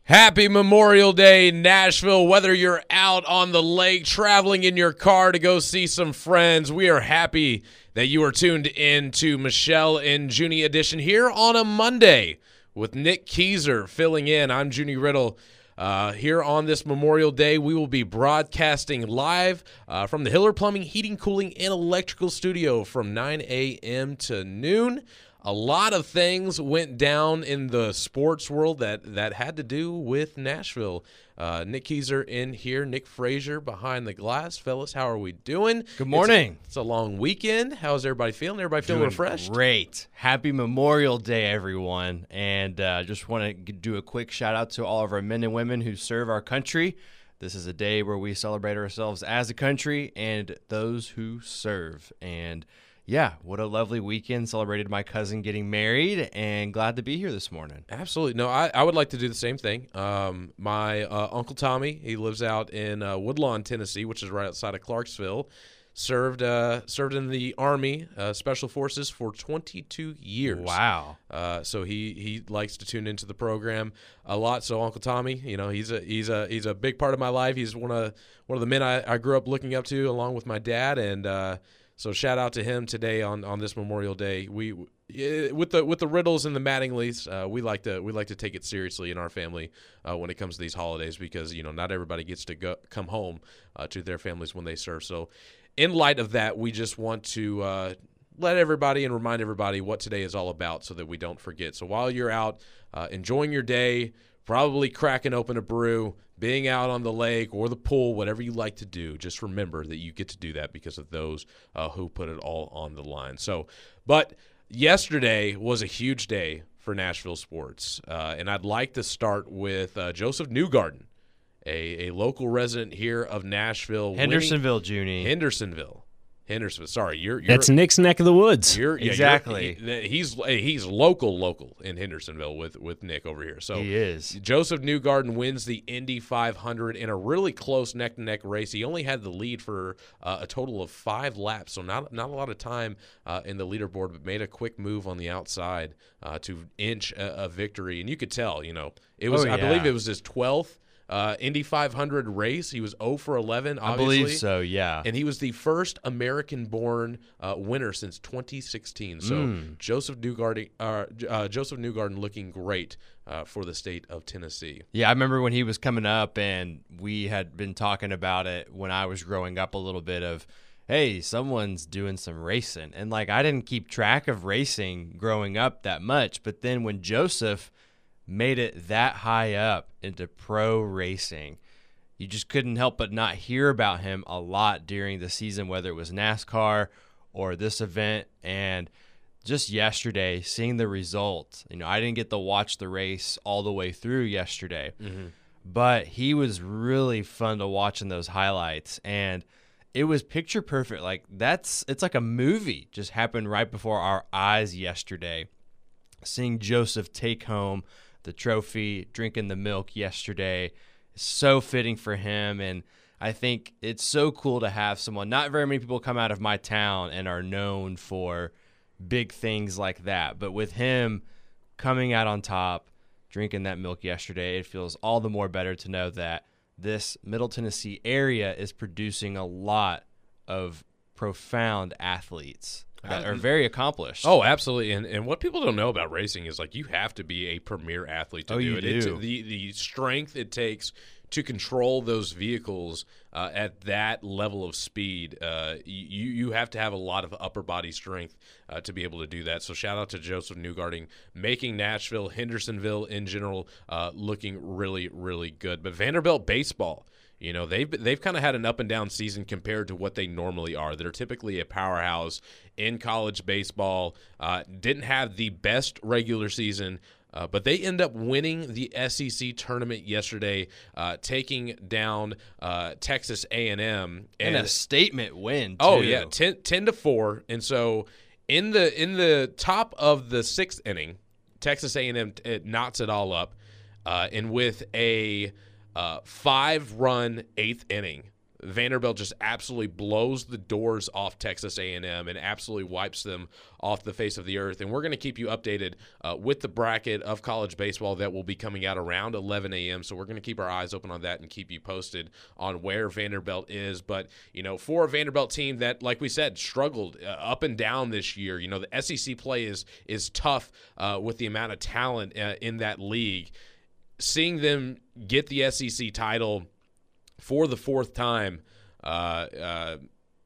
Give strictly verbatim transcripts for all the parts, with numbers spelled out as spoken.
Happy Memorial Day, Nashville. Whether you're out on the lake, traveling in your car to go see some friends, we are happy that you are tuned in to Michelle and Junie edition here on a Monday with Nick Keyser filling in. I'm Junie Riddle. Uh, here on this Memorial Day, we will be broadcasting live uh, from the Hiller Plumbing, Heating, Cooling, and Electrical Studio from nine a.m. to noon. A lot of things went down in the sports world that, that had to do with Nashville. Uh, Nick Keyser in here, Nick Frazier behind the glass. Fellas, how are we doing? Good morning. It's a, it's a long weekend. How's everybody feeling? Everybody feeling Doing refreshed? Great. Happy Memorial Day, everyone. And uh, just want to do a quick shout out to all of our men and women who serve our country. This is a day where we celebrate ourselves as a country and those who serve. And yeah, what a lovely weekend. Celebrated my cousin getting married and glad to be here this morning. Absolutely. No, I, I would like to do the same thing. Um, my uh, Uncle Tommy, he lives out in uh, Woodlawn, Tennessee, which is right outside of Clarksville, served uh, served in the Army uh, Special Forces for twenty-two years. Wow. Uh, so he, he likes to tune into the program a lot. So Uncle Tommy, you know, he's a he's a he's a big part of my life. He's one of one of the men I, I grew up looking up to, along with my dad, and uh, So shout out to him today on, on this Memorial Day. We with the with the Riddles and the Mattingleys, uh, we like to we like to take it seriously in our family uh, when it comes to these holidays because you know not everybody gets to go come home uh, to their families when they serve. So in light of that, we just want to uh, let everybody and remind everybody what today is all about so that we don't forget. So while you're out uh, enjoying your day, probably cracking open a brew, being out on the lake or the pool, whatever you like to do, just remember that you get to do that because of those uh, who put it all on the line. So, but yesterday was a huge day for Nashville sports, uh, and I'd like to start with uh, Joseph Newgarden, a, a local resident here of Nashville. Hendersonville, Junie. Hendersonville. Hendersonville. Sorry, you're, you're That's Nick's neck of the woods. You're, yeah, exactly. You're, he, he's he's local, local in Hendersonville with, with Nick over here. So he is. Joseph Newgarden wins the Indy five hundred in a really close neck to neck race. He only had the lead for uh, a total of five laps, so not not a lot of time uh, in the leaderboard, but made a quick move on the outside uh, to inch a, a victory. And you could tell, you know, it was. Oh, yeah. I believe it was his twelfth. Uh, Indy five hundred race. He was zero for eleven, obviously. I believe so, yeah. And he was the first American-born uh, winner since twenty sixteen. So mm. Joseph Newgarden, uh, uh, Joseph Newgarden, looking great uh, for the state of Tennessee. Yeah, I remember when he was coming up, and we had been talking about it when I was growing up a little bit of, hey, someone's doing some racing. And, like, I didn't keep track of racing growing up that much. But then when Joseph made it that high up into pro racing, you just couldn't help but not hear about him a lot during the season, whether it was NASCAR or this event. And just yesterday, seeing the results, you know, I didn't get to watch the race all the way through yesterday, mm-hmm. but he was really fun to watch in those highlights. And it was picture perfect. Like that's, it's like a movie just happened right before our eyes yesterday. Seeing Joseph take home the trophy, drinking the milk yesterday, is so fitting for him. And I think it's so cool to have someone, not very many people come out of my town and are known for big things like that. But with him coming out on top, drinking that milk yesterday, it feels all the more better to know that this Middle Tennessee area is producing a lot of profound athletes that are very accomplished. Oh, absolutely. And and what people don't know about racing is like you have to be a premier athlete to oh, do you it. Do. It's, the the strength it takes to control those vehicles uh, at that level of speed, uh, you you have to have a lot of upper body strength uh, to be able to do that. So shout out to Joseph Newgarden, making Nashville, Hendersonville in general, uh, looking really, really good. But Vanderbilt baseball, you know, they've they've kind of had an up and down season compared to what they normally are. They're typically a powerhouse in college baseball. Uh, didn't have the best regular season, uh, but they end up winning the S E C tournament yesterday, uh, taking down uh, Texas A and M. And, and a statement win, too. Oh, yeah, ten, ten to four. And so in the in the top of the sixth inning, Texas A and M it knots it all up. Uh, and with a uh, five-run eighth inning, Vanderbilt just absolutely blows the doors off Texas A and M and absolutely wipes them off the face of the earth. And we're going to keep you updated uh, with the bracket of college baseball that will be coming out around eleven a.m. So we're going to keep our eyes open on that and keep you posted on where Vanderbilt is. But, you know, for a Vanderbilt team that, like we said, struggled uh, up and down this year, you know, the S E C play is, is tough uh, with the amount of talent uh, in that league. Seeing them get the S E C title for the fourth time, uh, uh,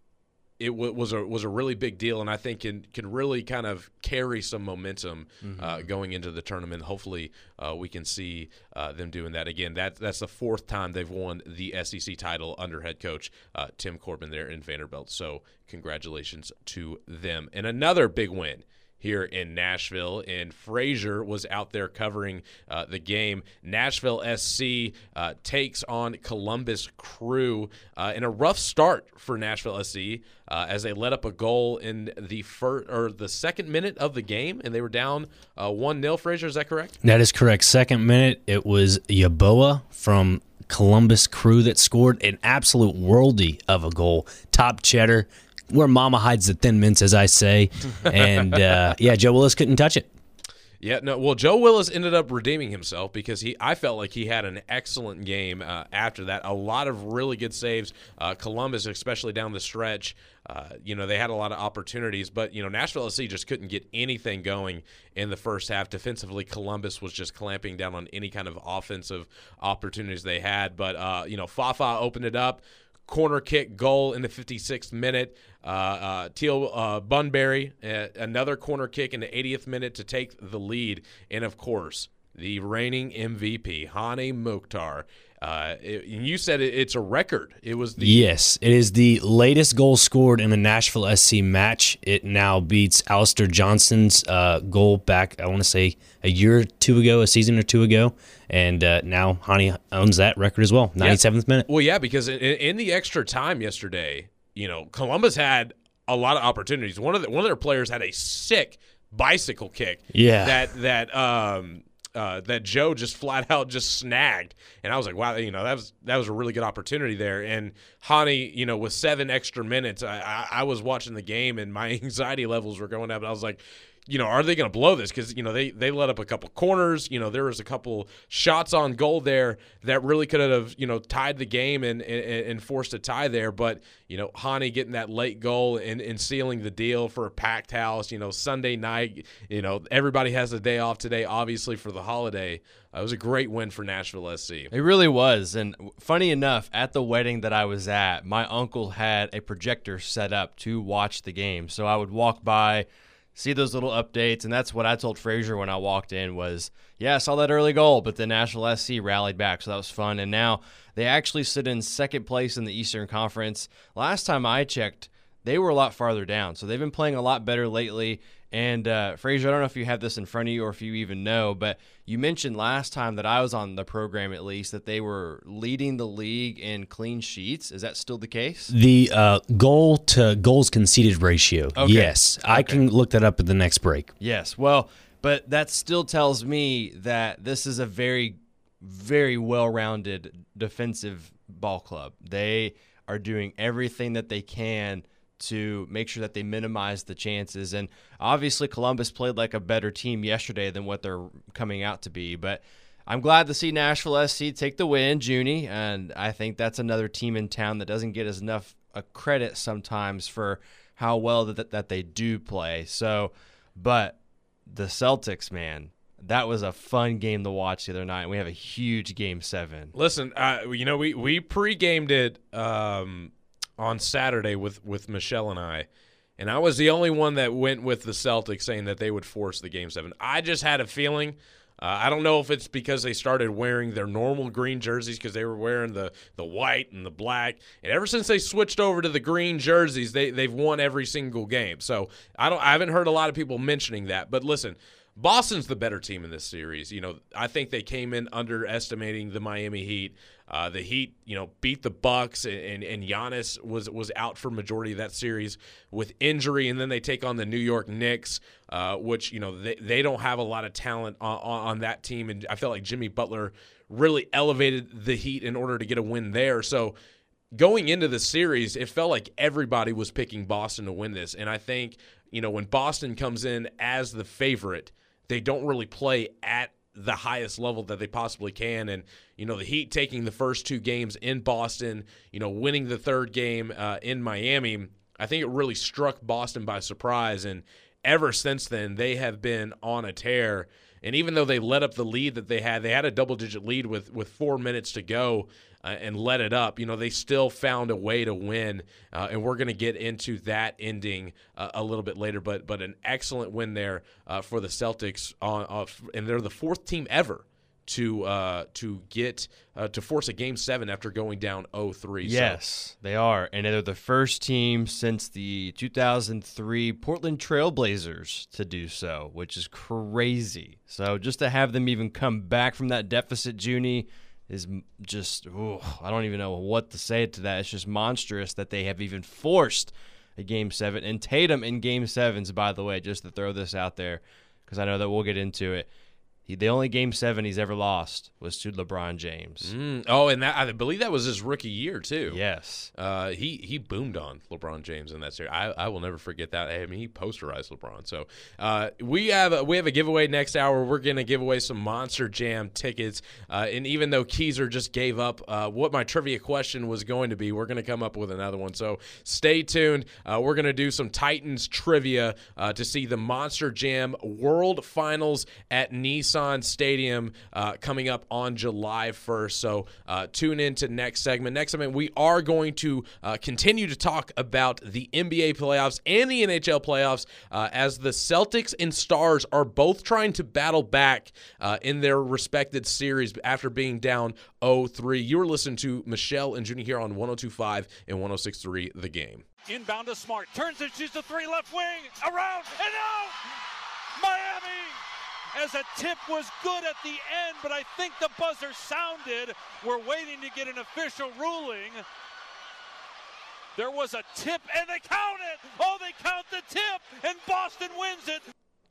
it w- was a was a really big deal, and I think can can really kind of carry some momentum mm-hmm. uh, going into the tournament. Hopefully, uh, we can see uh, them doing that again. That that's the fourth time they've won the S E C title under head coach uh, Tim Corbin there in Vanderbilt. So congratulations to them, and another big win here in Nashville, and Frazier was out there covering uh, the game. Nashville S C uh, takes on Columbus Crew uh, in a rough start for Nashville S C uh, as they let up a goal in the first or the second minute of the game, and they were down uh, one nil. Frazier, is that correct? That is correct. Second minute, it was Yaboa from Columbus Crew that scored an absolute worldie of a goal. Top cheddar. Where mama hides the thin mints, as I say. And, uh, yeah, Joe Willis couldn't touch it. Yeah, no. Well, Joe Willis ended up redeeming himself because he. I felt like he had an excellent game uh, after that. A lot of really good saves. Uh, Columbus, especially down the stretch, uh, you know, they had a lot of opportunities. But, you know, Nashville S C just couldn't get anything going in the first half. Defensively, Columbus was just clamping down on any kind of offensive opportunities they had. But, uh, you know, Fafa opened it up. Corner kick goal in the fifty-sixth minute. Uh, uh, Teal uh, Bunbury, uh, another corner kick in the eightieth minute to take the lead. And, of course, the reigning M V P, Hany Mukhtar. Uh, it, and you said it, it's a record. It was the Yes, it is the latest goal scored in the Nashville S C match. It now beats Alistair Johnson's uh, goal back, I want to say, a year or two ago, a season or two ago. And uh, now Hany owns that record as well, ninety-seventh yeah. minute. Well, yeah, because in, in the extra time yesterday, you know, Columbus had a lot of opportunities. One of the, one of their players had a sick bicycle kick. Yeah. That that um uh, that Joe just flat out just snagged, and I was like, wow, you know, that was that was a really good opportunity there. And Hany, you know, with seven extra minutes, I, I, I was watching the game, and my anxiety levels were going up, and I was like, you know, are they going to blow this? Because, you know, they, they let up a couple corners. You know, there was a couple shots on goal there that really could have, you know, tied the game and, and, and forced a tie there. But, you know, Hany getting that late goal and, and sealing the deal for a packed house, you know, Sunday night, you know, everybody has a day off today, obviously, for the holiday. Uh, it was a great win for Nashville S C. It really was. And funny enough, at the wedding that I was at, my uncle had a projector set up to watch the game. So I would walk by, see those little updates, and that's what I told Frazier when I walked in was, yeah, I saw that early goal, but the Nashville S C rallied back, so that was fun. And now they actually sit in second place in the Eastern Conference. Last time I checked, they were a lot farther down, so they've been playing a lot better lately. And uh, Frazier, I don't know if you have this in front of you or if you even know, but you mentioned last time that I was on the program at least that they were leading the league in clean sheets. Is that still the case? The uh, goal to goals conceded ratio. Okay. Yes. I Okay. can look that up at the next break. Yes. Well, but that still tells me that this is a very, very well-rounded defensive ball club. They are doing everything that they can to make sure that they minimize the chances. And obviously Columbus played like a better team yesterday than what they're coming out to be. But I'm glad to see Nashville S C take the win, Junie, and I think that's another team in town that doesn't get as enough uh, credit sometimes for how well that, that they do play. So, but the Celtics, man, that was a fun game to watch the other night. We have a huge game seven. Listen, uh, you know, we, we pre-gamed it um, – on Saturday with, with Michelle and I, and I was the only one that went with the Celtics saying that they would force the game seven. I just had a feeling. Uh, I don't know if it's because they started wearing their normal green jerseys because they were wearing the, the white and the black. And ever since they switched over to the green jerseys, they, they've won every single game. So I don't I haven't heard a lot of people mentioning that. But listen, Boston's the better team in this series. You know, I think they came in underestimating the Miami Heat. Uh, the Heat, you know, beat the Bucks, and, and Giannis was was out for majority of that series with injury, and then they take on the New York Knicks, uh, which, you know, they, they don't have a lot of talent on, on that team, and I felt like Jimmy Butler really elevated the Heat in order to get a win there. So going into the series, it felt like everybody was picking Boston to win this. And I think, you know, when Boston comes in as the favorite, they don't really play at the highest level that they possibly can. And, you know, the Heat taking the first two games in Boston, you know, winning the third game uh, in Miami, I think it really struck Boston by surprise. And ever since then, they have been on a tear. And even though they let up the lead that they had, they had a double-digit lead with, with four minutes to go uh, and let it up. You know, they still found a way to win, uh, and we're going to get into that ending uh, a little bit later. But but an excellent win there uh, for the Celtics, on, off, and they're the fourth team ever to uh, to get uh, to force a game seven after going down oh three. Yes, so. they are, and they're the first team since the two thousand three Portland Trailblazers to do so, which is crazy. So just to have them even come back from that deficit, Junie, is just ooh, I don't even know what to say to that. It's just monstrous that they have even forced a game seven. And Tatum in game sevens, by the way, just to throw this out there, because I know that we'll get into it. He, the only game seven he's ever lost was to LeBron James. Mm, oh, and that I believe that was his rookie year too. Yes, uh, he he boomed on LeBron James in that series. I, I will never forget that. I mean, he posterized LeBron. So uh, we have a, we have a giveaway next hour. We're gonna give away some Monster Jam tickets. Uh, and even though Keezer just gave up uh, what my trivia question was going to be, we're gonna come up with another one. So stay tuned. Uh, we're gonna do some Titans trivia uh, to see the Monster Jam World Finals at Nissan Stadium uh, coming up on July first. So uh, tune in to next segment. Next segment, we are going to uh, continue to talk about the N B A playoffs and the N H L playoffs uh, as the Celtics and Stars are both trying to battle back uh, in their respected series after being down oh three. You're listening to Michelle and Junie here on one oh two point five and one oh six point three The Game. Inbound to Smart. Turns and shoots a three left wing. Around and out. Miami! As a tip was good at the end, but I think the buzzer sounded. We're waiting to get an official ruling. There was a tip, and they count it. Oh, they count the tip, and Boston wins it.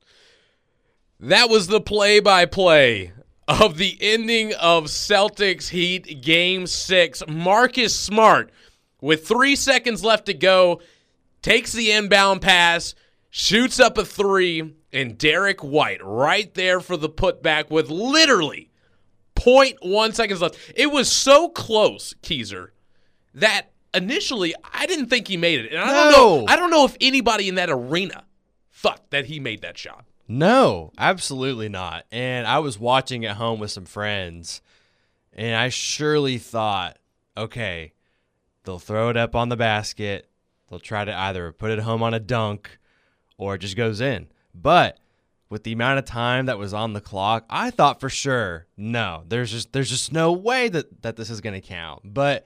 That was the play-by-play of the ending of Celtics Heat Game six. Marcus Smart, with three seconds left to go, takes the inbound pass, shoots up a three, and Derek White right there for the putback with literally zero point one seconds left. It was so close, Keezer, that initially I didn't think he made it. And I don't No. know, I don't know if anybody in that arena thought that he made that shot. No, absolutely not. And I was watching at home with some friends, and I surely thought, okay, they'll throw it up on the basket. They'll try to either put it home on a dunk or it just goes in. But with the amount of time that was on the clock, I thought for sure, no, there's just there's just no way that, that this is going to count. But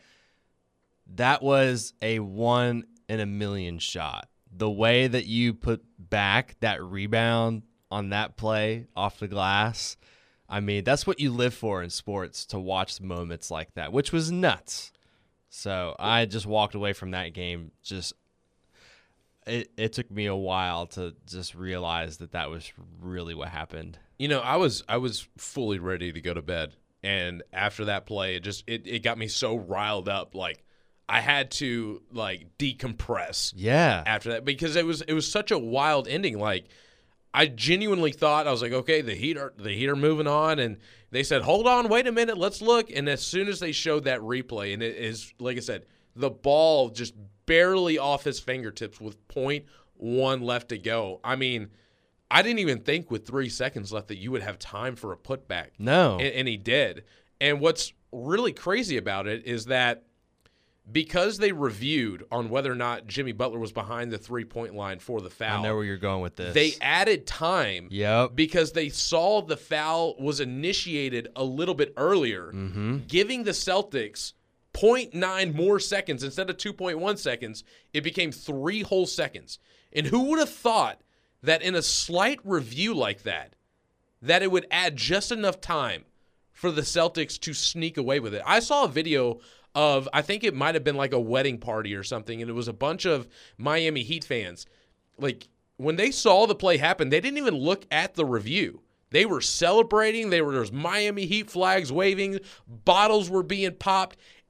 that was a one in a million shot. The way that you put back that rebound on that play off the glass, I mean, that's what you live for in sports, to watch moments like that, which was nuts. So I just walked away from that game just It, it took me a while to just realize that that was really what happened. You know, I was I was fully ready to go to bed, and after that play, it just it, it got me so riled up. Like I had to like decompress. Yeah. After that, because it was it was such a wild ending. Like I genuinely thought, I was like, okay, the Heat are the Heat are moving on, and they said, hold on, wait a minute, let's look. And as soon as they showed that replay, and it is like I said, the ball just barely off his fingertips with zero point one left to go. I mean, I didn't even think with three seconds left that you would have time for a putback. No. And, and he did. And what's really crazy about it is that because they reviewed on whether or not Jimmy Butler was behind the three-point line for the foul, I know where you're going with this. they added time Yep. because they saw the foul was initiated a little bit earlier, Mm-hmm. giving the Celtics zero point nine more seconds instead of two point one seconds. It became three whole seconds. And who would have thought that in a slight review like that, that it would add just enough time for the Celtics to sneak away with it? I saw a video of, I think it might have been like a wedding party or something, and it was a bunch of Miami Heat fans. Like, when they saw the play happen, they didn't even look at the review. They were celebrating. They were, there was Miami Heat flags waving. Bottles were being popped.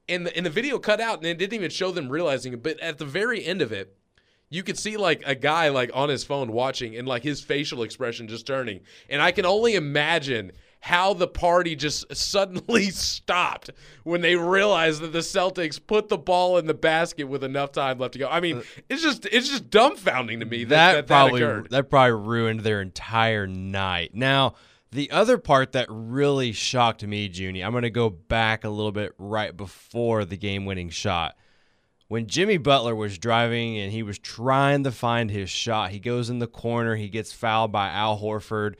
And the, and the video cut out, and it didn't even show them realizing it. But at the very end of it, you could see like a guy like on his phone watching, and like his facial expression just turning. And I can only imagine how the party just suddenly stopped when they realized that the Celtics put the ball in the basket with enough time left to go. I mean, it's just it's just dumbfounding to me that that, that, probably that occurred. that probably ruined their entire night. Now, the other part that really shocked me, Junie, I'm going to go back a little bit right before the game-winning shot. When Jimmy Butler was driving and he was trying to find his shot, he goes in the corner, he gets fouled by Al Horford.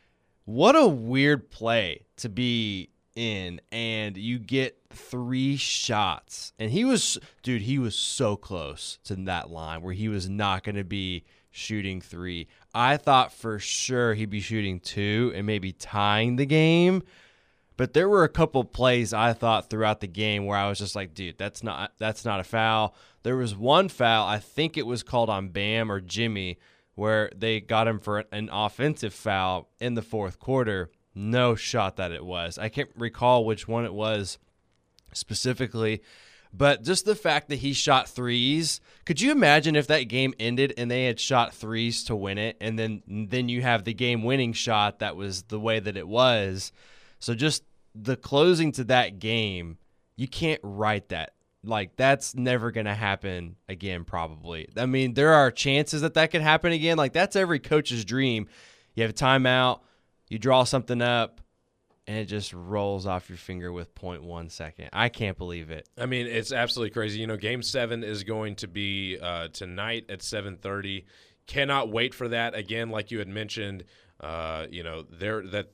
What a weird play to be in, and you get three shots. And he was, dude, he was so close to that line where he was not going to be shooting three. I thought for sure he'd be shooting two and maybe tying the game. But there were a couple plays I thought throughout the game where I was just like, dude, that's not that's not a foul. There was one foul, I think it was called on Bam or Jimmy, where they got him for an offensive foul in the fourth quarter. No shot that it was. I can't recall which one it was specifically, but just the fact that he shot threes. Could you imagine if that game ended and they had shot threes to win it, and then then you have the game-winning shot that was the way that it was? So just the closing to that game, you can't write that. Like, that's never going to happen again, probably. I mean, there are chances that that could happen again. Like, that's every coach's dream. You have a timeout, you draw something up, and it just rolls off your finger with zero point one second. I can't believe it. I mean, it's absolutely crazy. You know, Game seven is going to be uh, tonight at seven thirty. Cannot wait for that. Again, like you had mentioned, uh, you know, there that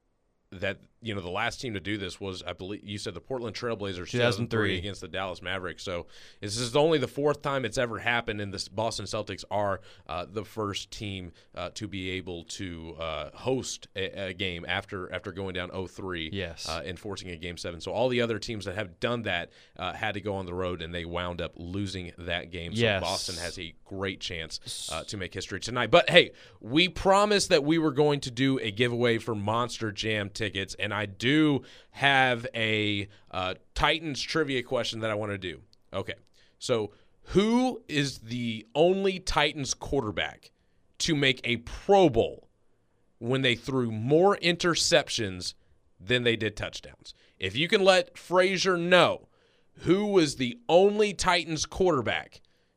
that you know the last team to do this was, I believe you said, the Portland Trailblazers two thousand three against the Dallas Mavericks. So this is only the fourth time it's ever happened, and the Boston Celtics are uh, the first team uh, to be able to uh, host a, a game after after going down oh three yes. uh, and forcing a Game seven. So all the other teams that have done that uh, had to go on the road, and they wound up losing that game. So yes. Boston has a great chance uh, to make history tonight. But hey, we promised that we were going to do a giveaway for Monster Jam tickets, and I do have a uh, Titans trivia question that I want to do. Okay, so who is the only Titans quarterback to make a Pro Bowl when they threw more interceptions than they did touchdowns? If you can let Frazier know who was the only Titans quarterback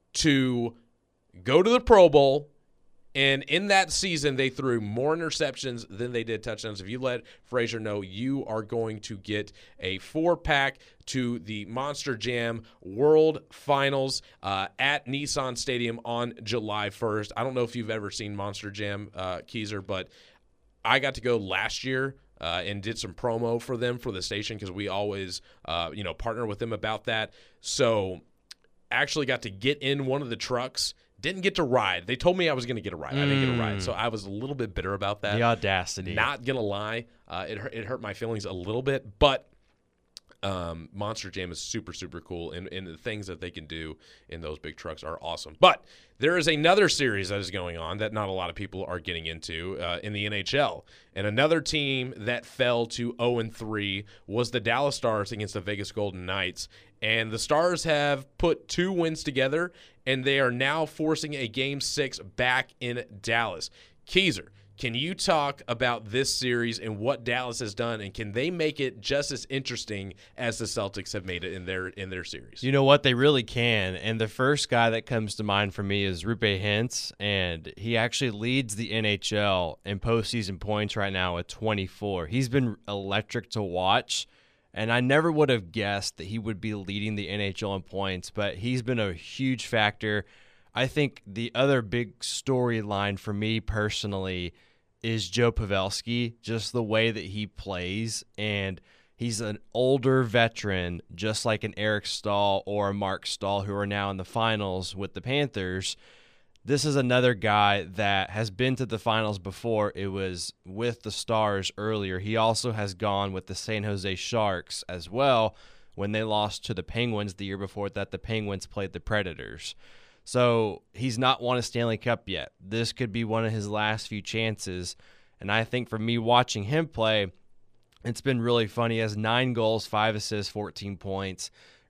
to go to the Pro Bowl, and in that season, they threw more interceptions than they did touchdowns. If you let Frazier know, you are going to get a four-pack to the Monster Jam World Finals uh, at Nissan Stadium on July first. I don't know if you've ever seen Monster Jam, uh, Keezer, but I got to go last year uh, and did some promo for them for the station because we always, uh, you know, partner with them about that. So actually got to get in one of the trucks. Didn't get to ride. They told me I was going to get a ride. I didn't get a ride, so I was a little bit bitter about that. The audacity. Not going to lie. Uh, it, hurt, it hurt my feelings a little bit, but um, Monster Jam is super, super cool, and, and the things that they can do in those big trucks are awesome. But there is another series that is going on that not a lot of people are getting into uh, in the N H L, and another team that fell to oh and three was the Dallas Stars against the Vegas Golden Knights. And the Stars have put two wins together, and they are now forcing a Game six back in Dallas. Keezer, can you talk about this series and what Dallas has done, and can they make it just as interesting as the Celtics have made it in their in their series? You know what? They really can. And the first guy that comes to mind for me is Rupe Hintz, and he actually leads the N H L in postseason points right now at twenty-four. He's been electric to watch. And I never would have guessed that he would be leading the N H L in points, but he's been a huge factor. I think the other big storyline for me personally is Joe Pavelski, just the way that he plays. And he's an older veteran, just like an Eric Stahl or a Mark Stahl, who are now in the finals with the Panthers. This is another guy that has been to the finals before. It was with the Stars earlier. He also has gone with the San Jose Sharks as well when they lost to the Penguins the year before that. The Penguins played the Predators. So he's not won a Stanley Cup yet. This could be one of his last few chances. And I think for me watching him play, it's been really fun. He has nine goals, five assists, fourteen points.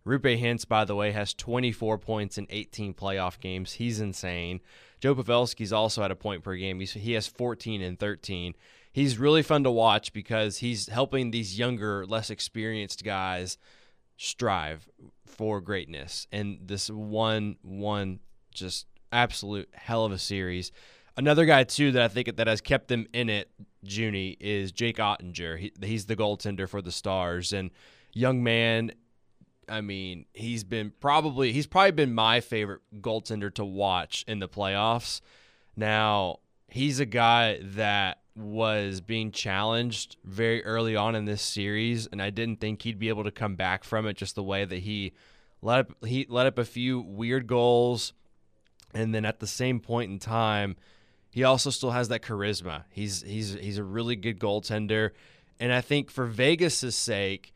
Rupe Hintz, by the way, has twenty-four points in eighteen playoff games. He's insane. Joe Pavelski's also at a point per game. He's, he has fourteen and thirteen. He's really fun to watch because he's helping these younger, less experienced guys strive for greatness. And this one, one just absolute hell of a series. Another guy, too, that I think that has kept them in it, Junie, is Jake Ottinger. He, he's the goaltender for the Stars. And young man, I mean, he's been probably he's probably been my favorite goaltender to watch in the playoffs. Now, he's a guy that was being challenged very early on in this series, and I didn't think he'd be able to come back from it just the way that he let up, he let up a few weird goals, and then at the same point in time, he also still has that charisma. He's he's he's a really good goaltender, and I think for Vegas' sake,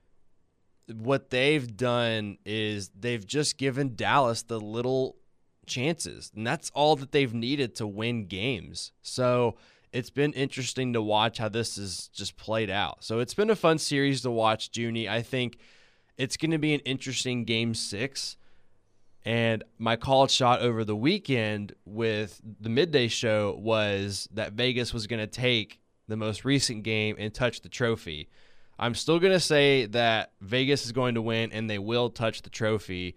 what they've done is they've just given Dallas the little chances, and that's all that they've needed to win games. So it's been interesting to watch how this is just played out. So it's been a fun series to watch, Junie. I think it's going to be an interesting game six. And my called shot over the weekend with the midday show was that Vegas was going to take the most recent game and touch the trophy. I'm still going to say that Vegas is going to win and they will touch the trophy.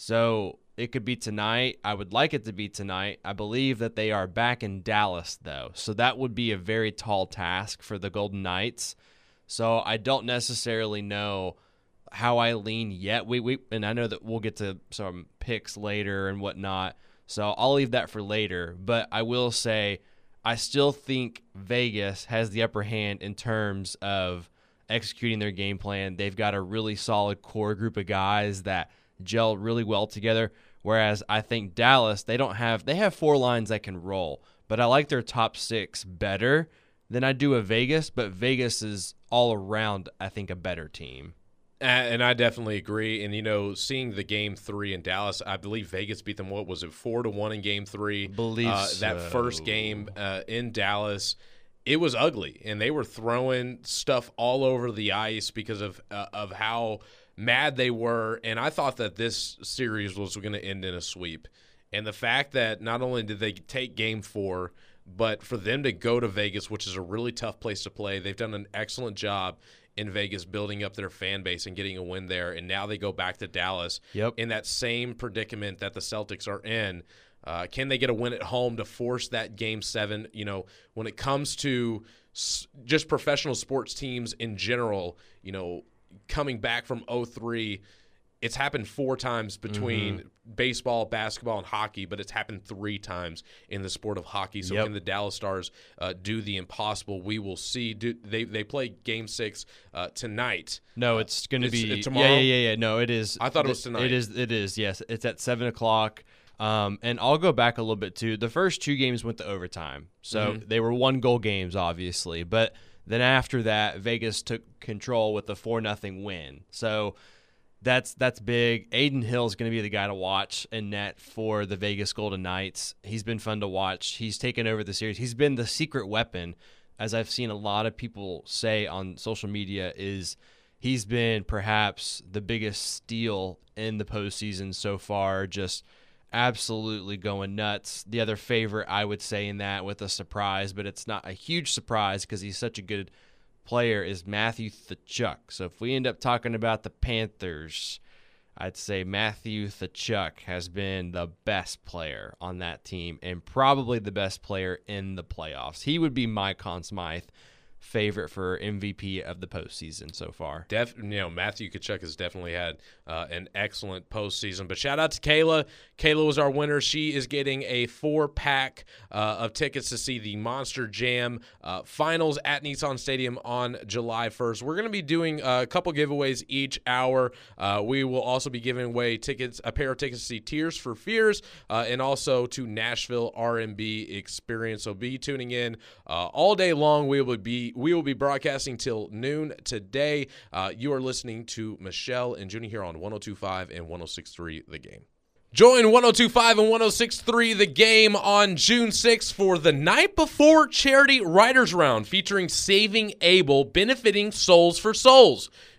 So it could be tonight. I would like it to be tonight. I believe that they are back in Dallas, though. So that would be a very tall task for the Golden Knights. So I don't necessarily know how I lean yet. We we and I know that we'll get to some picks later and whatnot. So I'll leave that for later. But I will say I still think Vegas has the upper hand in terms of executing their game plan. They've got a really solid core group of guys that gel really well together, whereas I think Dallas, they don't have they have four lines that can roll, but I like their top six better than I do a Vegas, but Vegas is all around, I think, a better team. And I definitely agree. And, you know, seeing the game three in Dallas, I believe Vegas beat them, what was it, four to one in game three? Believe uh, so. That first game uh, in Dallas, it was ugly, and they were throwing stuff all over the ice because of uh, of how mad they were. And I thought that this series was going to end in a sweep. And the fact that not only did they take game four, but for them to go to Vegas, which is a really tough place to play, they've done an excellent job in Vegas building up their fan base and getting a win there. And now they go back to Dallas yep. in that same predicament that the Celtics are in. Uh, can they get a win at home to force that game seven? You know, when it comes to s- just professional sports teams in general, you know, coming back from oh three, it's happened four times between mm-hmm. baseball, basketball, and hockey, but it's happened three times in the sport of hockey. So yep. can the Dallas Stars uh, do the impossible? We will see. Do, they they play Game Six uh, tonight. No, it's going to be it's tomorrow. Yeah, yeah, yeah, yeah. No, it is. I thought it was tonight. It is. It is. Yes, it's at seven o'clock. Um, and I'll go back a little bit too. The first two games went to overtime, so mm-hmm. they were one goal games, obviously. But then after that, Vegas took control with a four nothing win. So that's that's big. Aiden Hill is going to be the guy to watch in net for the Vegas Golden Knights. He's been fun to watch. He's taken over the series. He's been the secret weapon, as I've seen a lot of people say on social media. Is he's been perhaps the biggest steal in the postseason so far. Just absolutely going nuts. The other favorite, I would say, in that with a surprise, but it's not a huge surprise because he's such a good player, is Matthew Tkachuk. So if we end up talking about the Panthers, I'd say Matthew Tkachuk has been the best player on that team and probably the best player in the playoffs. He would be my Conn Smythe favorite for M V P of the postseason so far. Def, you know, Matthew Tkachuk has definitely had uh, an excellent postseason. But shout out to Kayla. Kayla was our winner. She is getting a four-pack uh, of tickets to see the Monster Jam uh, finals at Nissan Stadium on July first. We're going to be doing uh, a couple giveaways each hour. Uh, we will also be giving away tickets, a pair of tickets to see Tears for Fears, uh, and also to Nashville R and B Experience. So be tuning in uh, all day long. We will be We will be broadcasting till noon today. Uh, you are listening to Michelle and Junie here on one oh two point five and one oh six point three The Game. Join one oh two point five and one oh six point three The Game on June sixth for the Night Before Charity Writers Round featuring Saving Abel, benefiting Souls for Souls.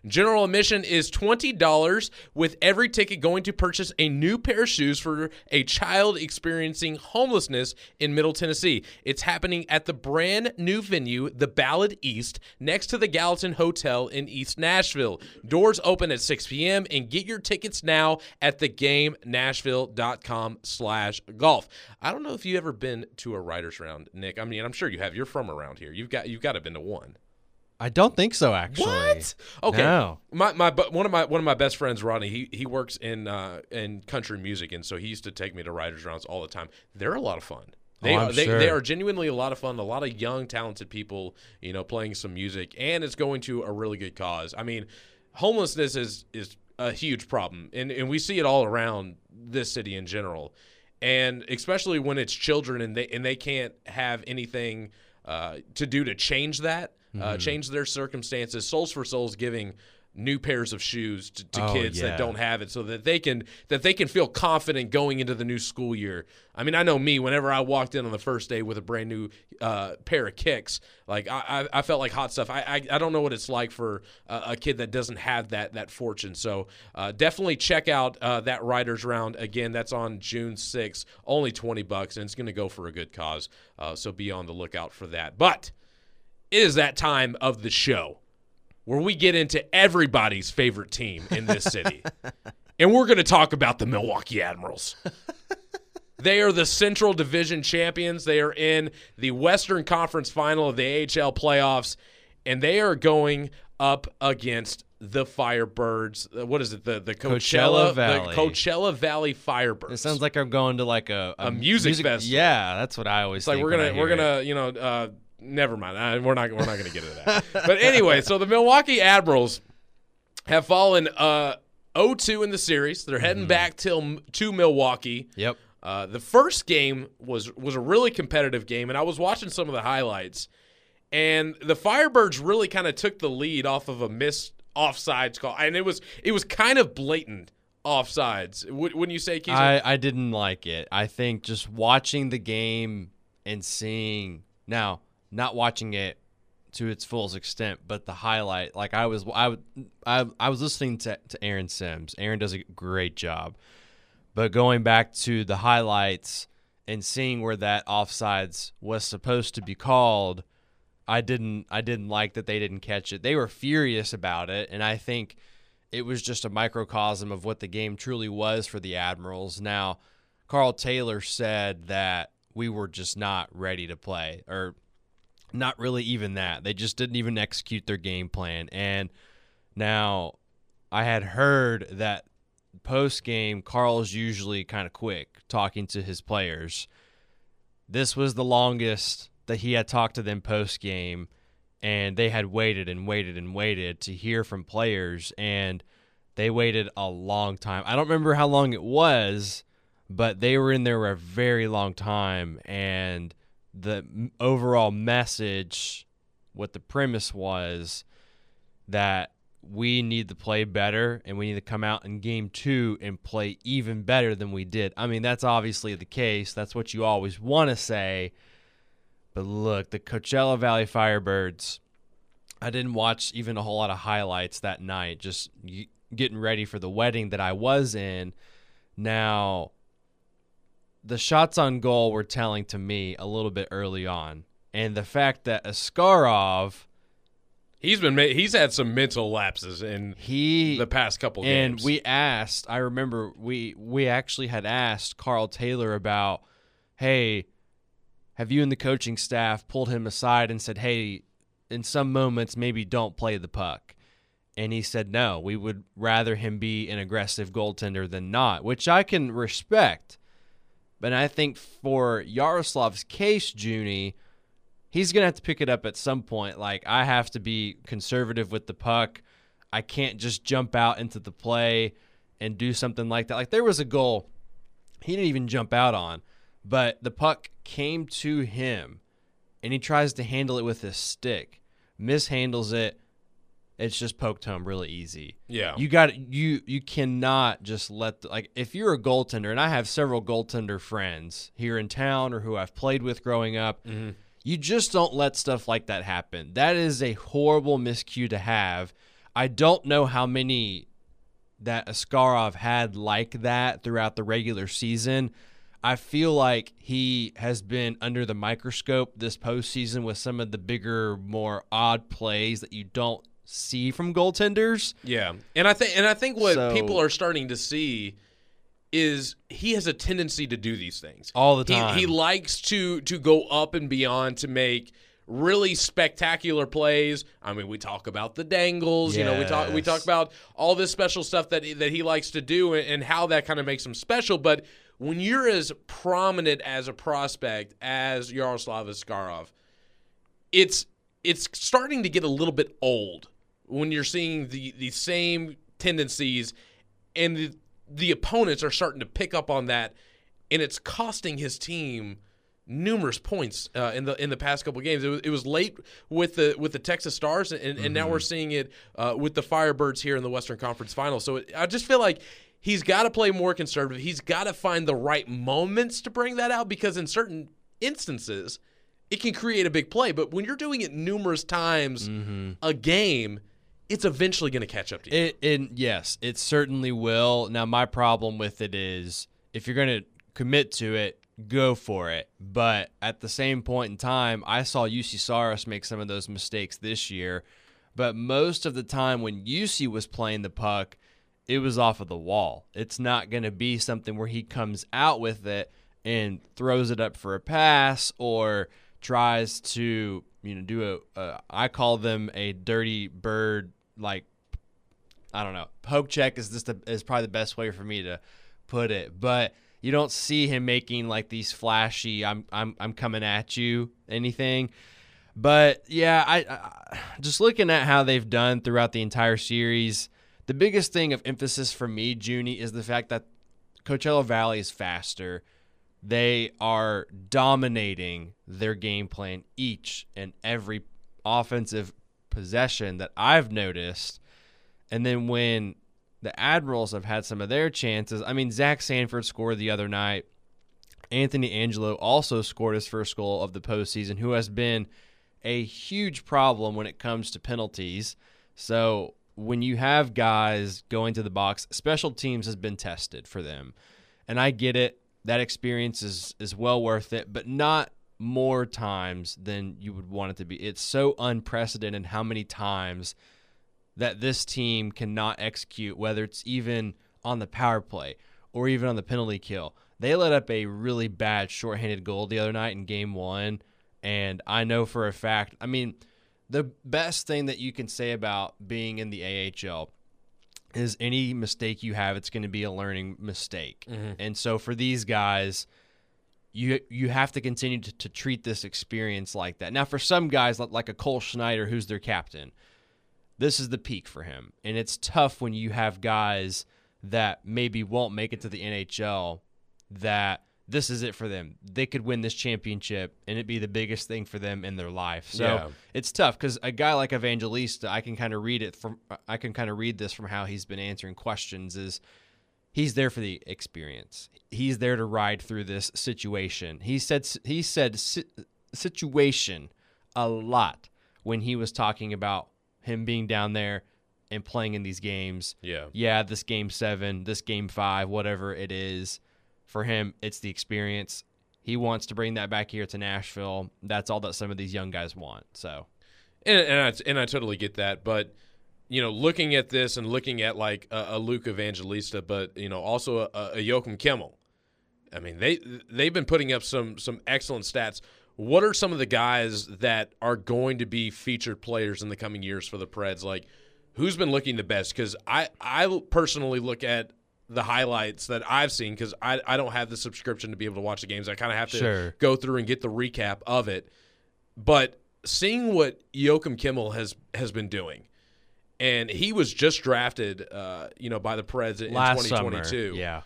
General admission is twenty dollars, with every ticket going to purchase a new pair of shoes for a child experiencing homelessness in Middle Tennessee. It's happening at the brand new venue, the Ballad East, next to the Gallatin Hotel in East Nashville. Doors open at six p.m. and get your tickets now at the game nashville dot com slash golf. I don't know if you've ever been to a writer's round, Nick. I mean, I'm sure you have. You're from around here. You've got you've got to been to one. I don't think so, actually. What? Okay. No. My my but one of my one of my best friends, Rodney, he he works in uh, in country music, and so he used to take me to writers' rounds all the time. They're a lot of fun. They oh, are I'm they, sure. they are genuinely a lot of fun. A lot of young, talented people, you know, playing some music, and it's going to a really good cause. I mean, homelessness is is a huge problem, and and we see it all around this city in general, and especially when it's children and they and they can't have anything uh, to do to change that. Uh, change their circumstances. Souls for Souls giving new pairs of shoes to, to Oh, kids yeah. that don't have it, so that they can that they can feel confident going into the new school year. I mean, I know me. Whenever I walked in on the first day with a brand new uh, pair of kicks, like I, I, I felt like hot stuff. I, I I don't know what it's like for a, a kid that doesn't have that that fortune. So uh, definitely check out uh, that Writers Round again. That's on June sixth. Only twenty bucks, and it's going to go for a good cause. Uh, so be on the lookout for that. But it is that time of the show where we get into everybody's favorite team in this city. And we're going to talk about the Milwaukee Admirals. They are the Central Division champions. They are in the Western Conference Final of the A H L playoffs, and they are going up against the Firebirds. Uh, What is it? The the Coachella, Coachella Valley. The Coachella Valley Firebirds. It sounds like I'm going to like a A music festival. Yeah, that's what I always It's like think we're when gonna I we're hear gonna it. you know uh, never mind. Uh, we're not we're not gonna get into that. But anyway, so the Milwaukee Admirals have fallen uh, oh two in the series. They're heading back till to Milwaukee. Yep. Uh, the first game was was a really competitive game, and I was watching some of the highlights, and the Firebirds really kind of took the lead off of a missed offsides call, and it was it was kind of blatant offsides. Would- Wouldn't you say, Keith? I, I didn't like it. I think just watching the game and seeing now, not watching it to its fullest extent, but the highlight, like I was I, would- I, I was listening to, to Aaron Sims. Aaron does a great job. But going back to the highlights and seeing where that offsides was supposed to be called, I didn't I didn't like that they didn't catch it. They were furious about it, and I think it was just a microcosm of what the game truly was for the Admirals. Now, Carl Taylor said that we were just not ready to play, or not really even that. They just didn't even execute their game plan. And now I had heard that post-game, Carl's usually kind of quick talking to his players. This was the longest that he had talked to them post-game, and they had waited and waited and waited to hear from players, and they waited a long time. I don't remember how long it was, but they were in there a very long time, and the m- overall message, what the premise was, that we need to play better, and we need to come out in game two and play even better than we did. I mean, that's obviously the case. That's what you always want to say. But look, the Coachella Valley Firebirds, I didn't watch even a whole lot of highlights that night, just y- getting ready for the wedding that I was in. Now, the shots on goal were telling to me a little bit early on. And the fact that Askarov, He's been ma- he's had some mental lapses in he the past couple and games. we asked, I remember we we actually had asked Carl Taylor about, hey, have you and the coaching staff pulled him aside and said, hey, in some moments maybe don't play the puck? And he said, no, we would rather him be an aggressive goaltender than not, which I can respect. But I think for Yaroslav's case, Junie, he's going to have to pick it up at some point. Like, I have to be conservative with the puck. I can't just jump out into the play and do something like that. Like, there was a goal he didn't even jump out on, but the puck came to him, and he tries to handle it with his stick. Mishandles it. It's just poked home really easy. Yeah. You got you you cannot just let the, like if you're a goaltender, and I have several goaltender friends here in town or who I've played with growing up, Mm-hmm. you just don't let stuff like that happen. That is a horrible miscue to have. I don't know how many that Askarov had like that throughout the regular season. I feel like he has been under the microscope this postseason with some of the bigger, more odd plays that you don't see from goaltenders. Yeah, and I think and I think what So- people are starting to see is he has a tendency to do these things All the time. He, he likes to to go up and beyond to make really spectacular plays. I mean, we talk about the dangles, you know, we talk we Yes. talk about all this special stuff that he, that he likes to do and, and how that kind of makes him special. But when you're as prominent as a prospect as Yaroslav Askarov, it's it's starting to get a little bit old when you're seeing the the same tendencies, and the, the opponents are starting to pick up on that, and it's costing his team numerous points uh, in the in the past couple of games. It was, it was late with the with the Texas Stars, and, and mm-hmm. now we're seeing it uh, with the Firebirds here in the Western Conference Final. So it, I just feel like he's got to play more conservative. He's got to find the right moments to bring that out, because in certain instances it can create a big play. But when you're doing it numerous times mm-hmm. a game, it's eventually going to catch up to you. It, it, yes, it certainly will. Now, my problem with it is if you're going to commit to it, go for it. But at the same point in time, I saw U C Saros make some of those mistakes this year. But most of the time when U C was playing the puck, it was off of the wall. It's not going to be something where he comes out with it and throws it up for a pass or tries to, you know, do a, a I call them a dirty bird, like, I don't know. Poke check is just a, is probably the best way for me to put it. But you don't see him making like these flashy I'm I'm I'm coming at you anything. But yeah, I, I just looking at how they've done throughout the entire series, the biggest thing of emphasis for me, Junie, is the fact that Coachella Valley is faster. They are dominating their game plan each and every offensive possession that I've noticed. And then when the Admirals have had some of their chances, I mean, Zach Sanford scored the other night. Anthony Angelo also scored his first goal of the postseason, who has been a huge problem when it comes to penalties. So when you have guys going to the box, special teams has been tested for them. And I get it. That experience is, is well worth it, but not more times than you would want it to be. It's so unprecedented how many times that this team cannot execute, whether it's even on the power play or even on the penalty kill. They let up a really bad shorthanded goal the other night in game one, and I know for a fact, I mean, the best thing that you can say about being in the A H L is any mistake you have, it's going to be a learning mistake. Mm-hmm. And so for these guys, you you have to continue to, to treat this experience like that. Now, for some guys, like a Cole Schneider, who's their captain, this is the peak for him. And it's tough when you have guys that maybe won't make it to the N H L, that this is it for them. They could win this championship, and it'd be the biggest thing for them in their life. So Yeah. it's tough because a guy like Evangelista, I can kind of read it from. I can kind of read this from how he's been answering questions. Is he's there for the experience. He's there to ride through this situation. He said he said si- situation a lot when he was talking about him being down there and playing in these games. Yeah. Yeah, this game seven, this game five, whatever it is. For him, it's the experience. He wants to bring that back here to Nashville. That's all that some of these young guys want. So, And, and, I, and I totally get that. But, you know, looking at this and looking at like a, a Luke Evangelista, but, you know, also a, a Joachim Kimmel. I mean, they, they've been putting up some some excellent stats. What are some of the guys that are going to be featured players in the coming years for the Preds? Like, who's been looking the best? Because I, I personally look at the highlights that I've seen, because I, I don't have the subscription to be able to watch the games. I kind of have to Sure. go through and get the recap of it. But seeing what Joachim Kimmel has has been doing, and he was just drafted, uh, you know, by the Preds in last twenty twenty-two. summer, yeah.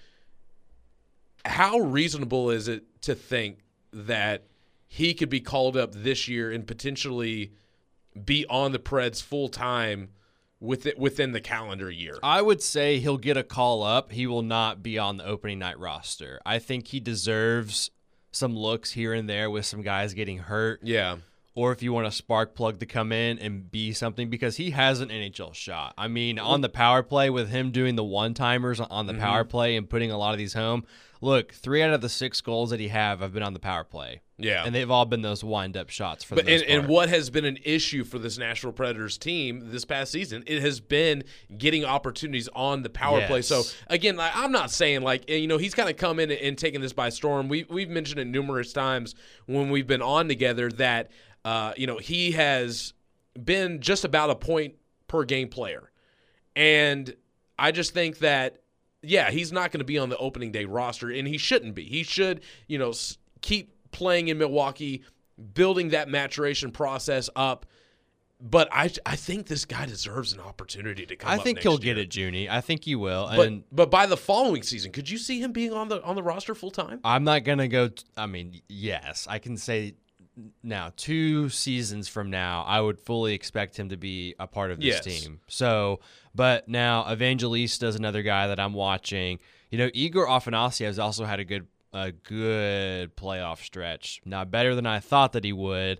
How reasonable is it to think that he could be called up this year and potentially be on the Preds full time with it within the calendar year? I would say he'll get a call up. He will not be on the opening night roster. I think he deserves some looks here and there with some guys getting hurt. Yeah. or if you want a spark plug to come in and be something, because he has an N H L shot. I mean, on the power play, with him doing the one-timers on the mm-hmm. power play and putting a lot of these home, look, three out of the six goals that he have have been on the power play. Yeah. And they've all been those wind-up shots for but, the most and, part. and what has been an issue for this Nashville Predators team this past season, it has been getting opportunities on the power yes. play. So, again, I, I'm not saying, like, you know, he's kind of come in and, and taken this by storm. We, we've mentioned it numerous times when we've been on together that, uh, you know, he has been just about a point per game player. And I just think that, yeah, he's not going to be on the opening day roster, and he shouldn't be. He should, you know, keep playing in Milwaukee, building that maturation process up. But I I think this guy deserves an opportunity to come I up think next he'll year. get it, Junie. I think you will. But, and but by the following season, could you see him being on the on the roster full time? I'm not going to go t- – I mean, yes. I can say now two seasons from now, I would fully expect him to be a part of this yes. team. So – but now Evangelista is another guy that I'm watching. You know, Igor Afanasyev has also had a good a good playoff stretch. Now, better than I thought that he would.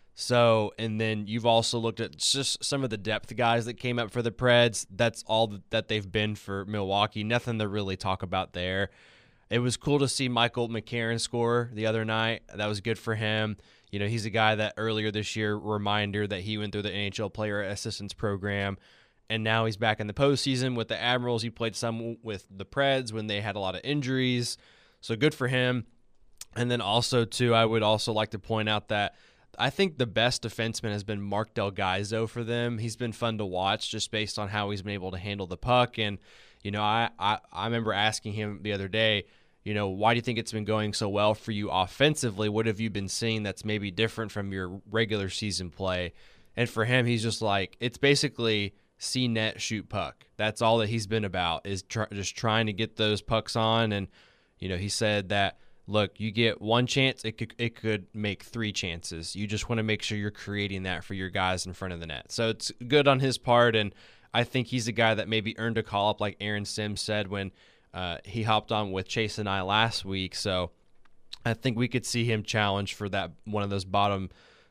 So, and then you've also looked at just some of the depth guys that came up for the Preds. That's all that they've been for Milwaukee. Nothing to really talk about there. It was cool to see Michael McCarron score the other night. That was good for him. You know, he's a guy that earlier this year, reminder that he went through the N H L Player Assistance Program. And now he's back in the postseason with the Admirals. He played some with the Preds when they had a lot of injuries. So good for him. And then also, too, I would also like to point out that I think the best defenseman has been Mark Del Gaizo for them. He's been fun to watch just based on how he's been able to handle the puck. And, you know, I, I, I remember asking him the other day, you know, why do you think it's been going so well for you offensively? What have you been seeing that's maybe different from your regular season play? And for him, he's just like, it's basically – see net, shoot puck. That's all that he's been about, is tr- just trying to get those pucks on. And, you know, he said that, look, you get one chance, it could it could make three chances. You just want to make sure you're creating that for your guys in front of the net. So it's good on his part, and I think he's a guy that maybe earned a call-up, like Aaron Sims said when uh, he hopped on with Chase and I last week. So I think we could see him challenge for that one of those bottom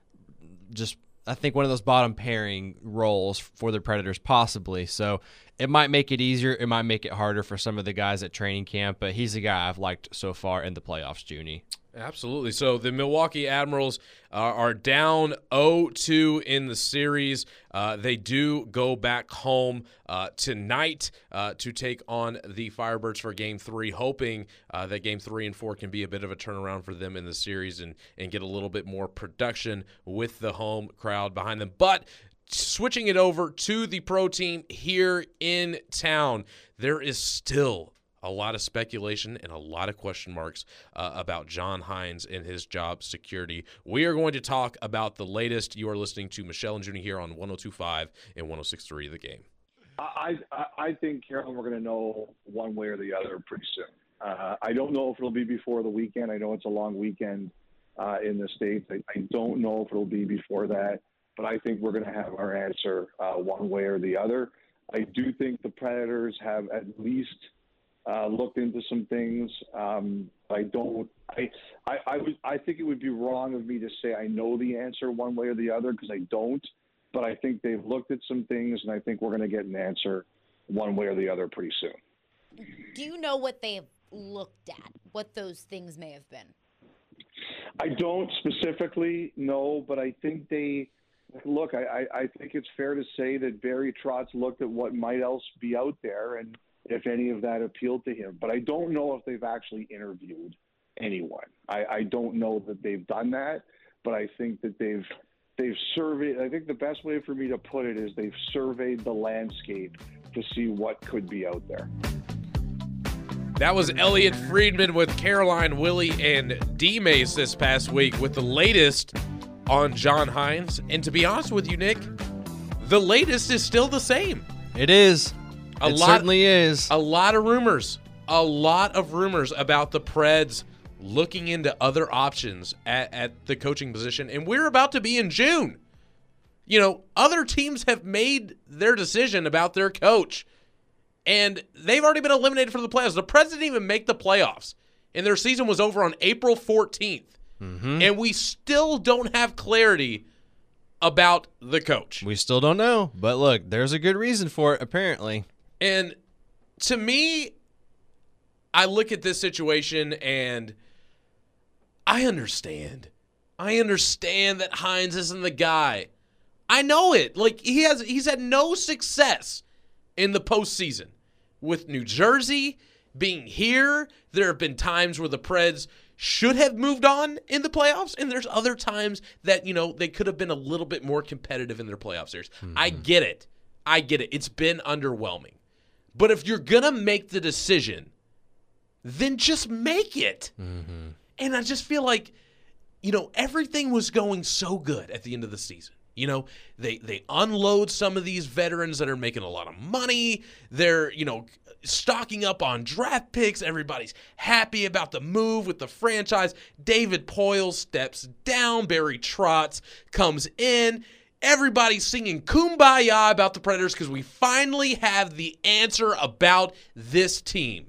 just I think one of those bottom pairing roles for the Predators possibly. So it might make it easier. It might make it harder for some of the guys at training camp, but he's a guy I've liked so far in the playoffs, Junie. Absolutely. So the Milwaukee Admirals uh, are down oh two in the series. Uh, they do go back home uh, tonight uh, to take on the Firebirds for Game three, hoping uh, that Game three and four can be a bit of a turnaround for them in the series and, and get a little bit more production with the home crowd behind them. But switching it over to the pro team here in town, there is still a lot of speculation and a lot of question marks uh, about John Hynes and his job security. We are going to talk about the latest. You are listening to Michelle and Junie here on one oh two point five and one oh six point three The Game. I, I, I think, Carolyn, we're going to know one way or the other pretty soon. Uh, I don't know if it'll be before the weekend. I know it's a long weekend uh, in the States. I, I don't know if it'll be before that, but I think we're going to have our answer uh, one way or the other. I do think the Predators have at least Uh, looked into some things. Um, I don't. I. I. I, would, I think it would be wrong of me to say I know the answer one way or the other, because I don't. But I think they've looked at some things, and I think we're going to get an answer one way or the other pretty soon. Do you know what they've looked at? What those things may have been? I don't specifically know, but I think they look. I. I, I think it's fair to say that Barry Trotz looked at what might else be out there, and if any of that appealed to him. But I don't know if they've actually interviewed anyone. I, I don't know that they've done that, but I think that they've they've surveyed. I think the best way for me to put it is they've surveyed the landscape to see what could be out there. That was Elliot Friedman with Caroline, Willie, and D-Mace this past week with the latest on John Hynes. And to be honest with you, Nick, the latest is still the same. It is. A it lot, certainly is. A lot of rumors. A lot of rumors about the Preds looking into other options at, at the coaching position. And we're about to be in June. You know, other teams have made their decision about their coach. And they've already been eliminated from the playoffs. The Preds didn't even make the playoffs. And their season was over on April fourteenth. Mm-hmm. And we still don't have clarity about the coach. We still don't know, but look, there's a good reason for it, apparently. And to me, I look at this situation and I understand. I understand that Hines isn't the guy. I know it. Like he has he's had no success in the postseason. With New Jersey being here, there have been times where the Preds should have moved on in the playoffs, and there's other times that, you know, they could have been a little bit more competitive in their playoff series. Mm-hmm. I get it. I get it. It's been underwhelming. But if you're going to make the decision, then just make it. Mm-hmm. And I just feel like, you know, everything was going so good at the end of the season. You know, they they unload some of these veterans that are making a lot of money. They're, you know, stocking up on draft picks. Everybody's happy about the move with the franchise. David Poile steps down. Barry Trotz comes in. Everybody's singing Kumbaya about the Predators because we finally have the answer about this team.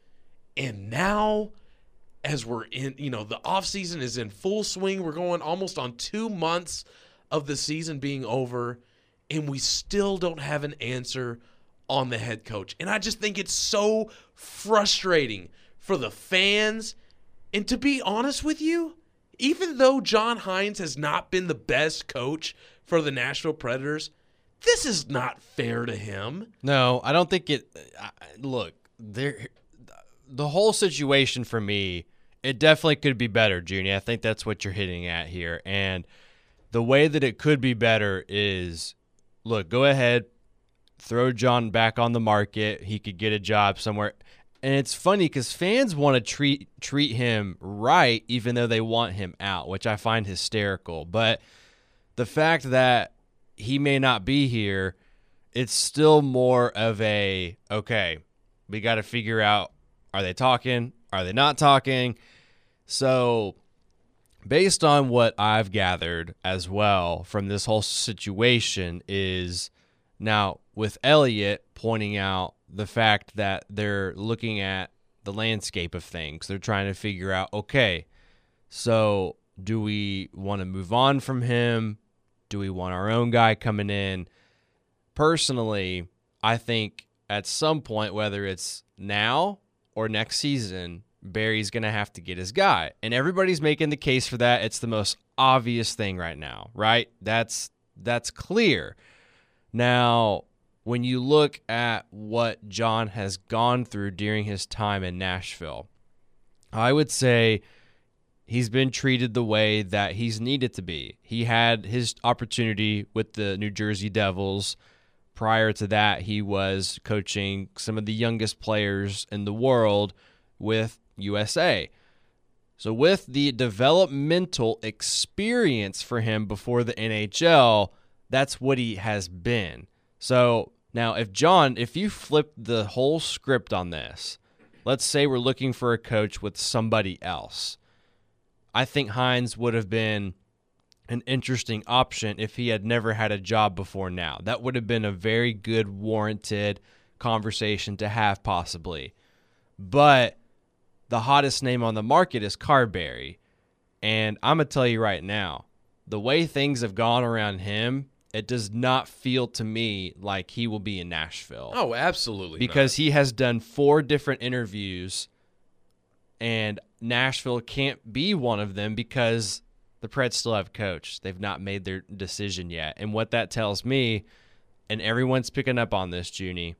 And now, as we're in, you know, the offseason is in full swing. We're going almost on two months of the season being over, and we still don't have an answer on the head coach. And I just think it's so frustrating for the fans. And to be honest with you, even though John Hines has not been the best coach for the Nashville Predators, this is not fair to him. No, I don't think it – look, there, the whole situation for me, it definitely could be better, Junie. I think that's what you're hitting at here. And – the way that it could be better is, look, go ahead, throw John back on the market. He could get a job somewhere. And it's funny because fans want to treat treat him right even though they want him out, which I find hysterical. But the fact that he may not be here, it's still more of a, okay, we got to figure out, are they talking? Are they not talking? So based on what I've gathered as well from this whole situation is now with Elliott pointing out the fact that they're looking at the landscape of things. They're trying to figure out, okay, so do we want to move on from him? Do we want our own guy coming in? Personally, I think at some point, whether it's now or next season, Barry's going to have to get his guy. And everybody's making the case for that. It's the most obvious thing right now, right? That's that's clear. Now, when you look at what John has gone through during his time in Nashville, I would say he's been treated the way that he's needed to be. He had his opportunity with the New Jersey Devils. Prior to that, he was coaching some of the youngest players in the world with U S A. So with the developmental experience for him before the N H L, that's what he has been. So now if John, if you flip the whole script on this, let's say we're looking for a coach with somebody else. I think Hines would have been an interesting option if he had never had a job before now. That would have been a very good, warranted conversation to have possibly. But the hottest name on the market is Carberry. And I'm going to tell you right now, the way things have gone around him, it does not feel to me like he will be in Nashville. Oh, absolutely Because not. he has done four different interviews, and Nashville can't be one of them because the Preds still have coach. They've not made their decision yet. And what that tells me, and everyone's picking up on this, Junie,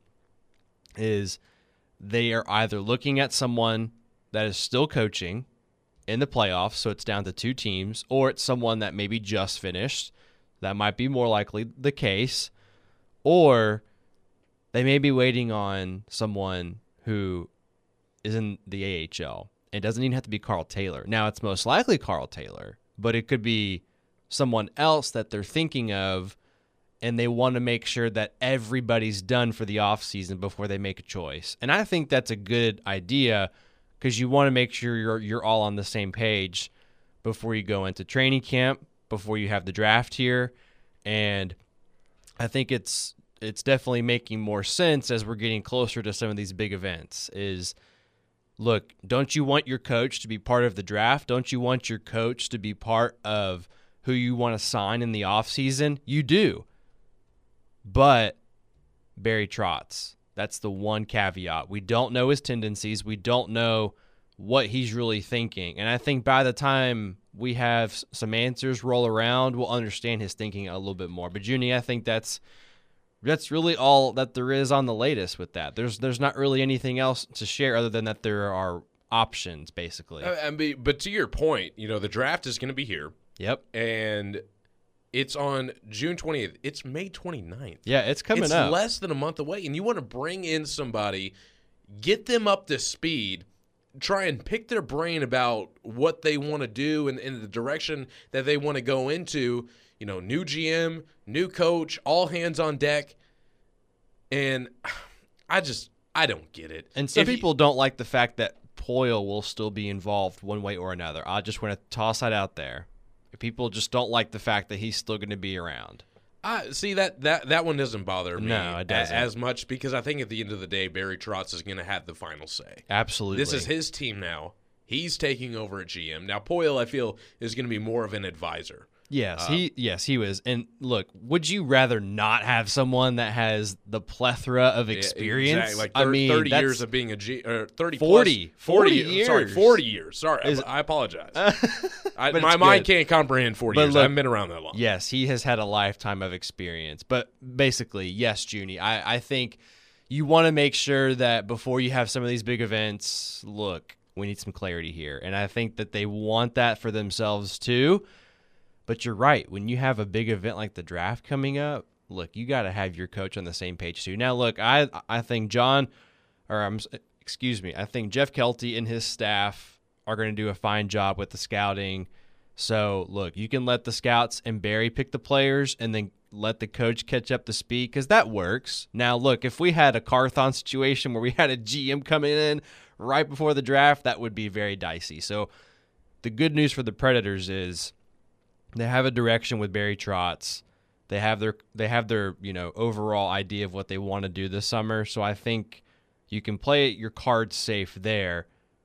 is they are either looking at someone that is still coaching in the playoffs, so it's down to two teams, or it's someone that maybe just finished. That might be more likely the case. Or they may be waiting on someone who is in the A H L. It doesn't even have to be Carl Taylor. Now, it's most likely Carl Taylor, but it could be someone else that they're thinking of, and they want to make sure that everybody's done for the offseason before they make a choice. And I think that's a good idea because you want to make sure you're you're all on the same page before you go into training camp, before you have the draft here. And I think it's it's definitely making more sense as we're getting closer to some of these big events is, look, don't you want your coach to be part of the draft? Don't you want your coach to be part of who you want to sign in the offseason, you do. But Barry Trotz, that's the one caveat. We don't know his tendencies. We don't know what he's really thinking. And I think by the time we have some answers roll around, we'll understand his thinking a little bit more. But, Junie, I think that's that's really all that there is on the latest with that. There's there's not really anything else to share other than that there are options, basically. I mean, but to your point, you know, the draft is going to be here. Yep. And it's on June twentieth. It's May twenty-ninth. Yeah, it's coming it's up. It's less than a month away, and you want to bring in somebody, get them up to speed, try and pick their brain about what they want to do and, and the direction that they want to go into. You know, new G M, new coach, all hands on deck. And I just, I don't get it. And some If people you, don't like the fact that Poyle will still be involved one way or another. I just want to toss that out there. People just don't like the fact that he's still going to be around. I see that that that one doesn't bother me No, it doesn't. as much because I think at the end of the day, Barry Trotz is going to have the final say. Absolutely. This is his team now. He's taking over at G M. Now, Poyle, I feel, is going to be more of an advisor. Yes, Um, he yes he was. And look, would you rather not have someone that has the plethora of experience? Exactly. Like I thir- mean, thirty that's- years of being a G, or thirty forty. plus, forty, forty Sorry, years. forty years. Sorry, Is- I, I apologize. I, But my it's mind good. can't comprehend forty But years. look- I haven't been around that long. Yes, he has had a lifetime of experience. But basically, yes, Junie, I, I think you want to make sure that before you have some of these big events, look, we need some clarity here. And I think that they want that for themselves too. But you're right. When you have a big event like the draft coming up, look, you got to have your coach on the same page too. Now, look, I I think John, or I'm excuse me, I think Jeff Kelty and his staff are going to do a fine job with the scouting. So, look, you can let the scouts and Barry pick the players and then let the coach catch up to speed because that works. Now, look, if we had a Carthon situation where we had a G M coming in right before the draft, that would be very dicey. So, the good news for the Predators is they have a direction with Barry Trotz. They have their they have their, you know, overall idea of what they want to do this summer. So I think you can play your cards safe there.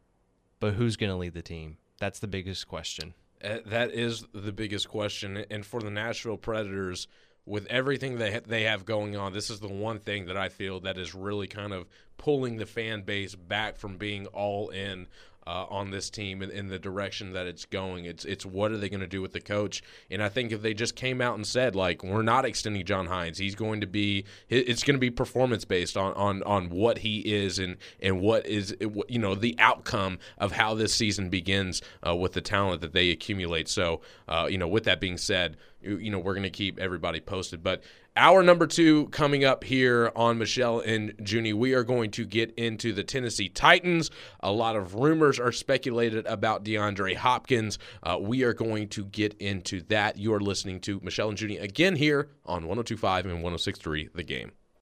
But who's going to lead the team? That's the biggest question. Uh, that is the biggest question. And for the Nashville Predators, with everything they ha- they have going on, this is the one thing that I feel that is really kind of pulling the fan base back from being all in Uh, on this team and in the direction that it's going. It's it's what are they going to do with the coach? And I think if they just came out and said, like, we're not extending John Hines, he's going to be it's going to be performance based on on on what he is and and what is you know the outcome of how this season begins uh, with the talent that they accumulate. So uh, you know, with that being said, you, you know we're going to keep everybody posted, but. Hour number two coming up here on Michelle and Junie. We are going to get into the Tennessee Titans. A lot of rumors are speculated about DeAndre Hopkins. Uh, we are going to get into that. You are listening to Michelle and Junie again here on one oh two point five and one oh six point three The Game.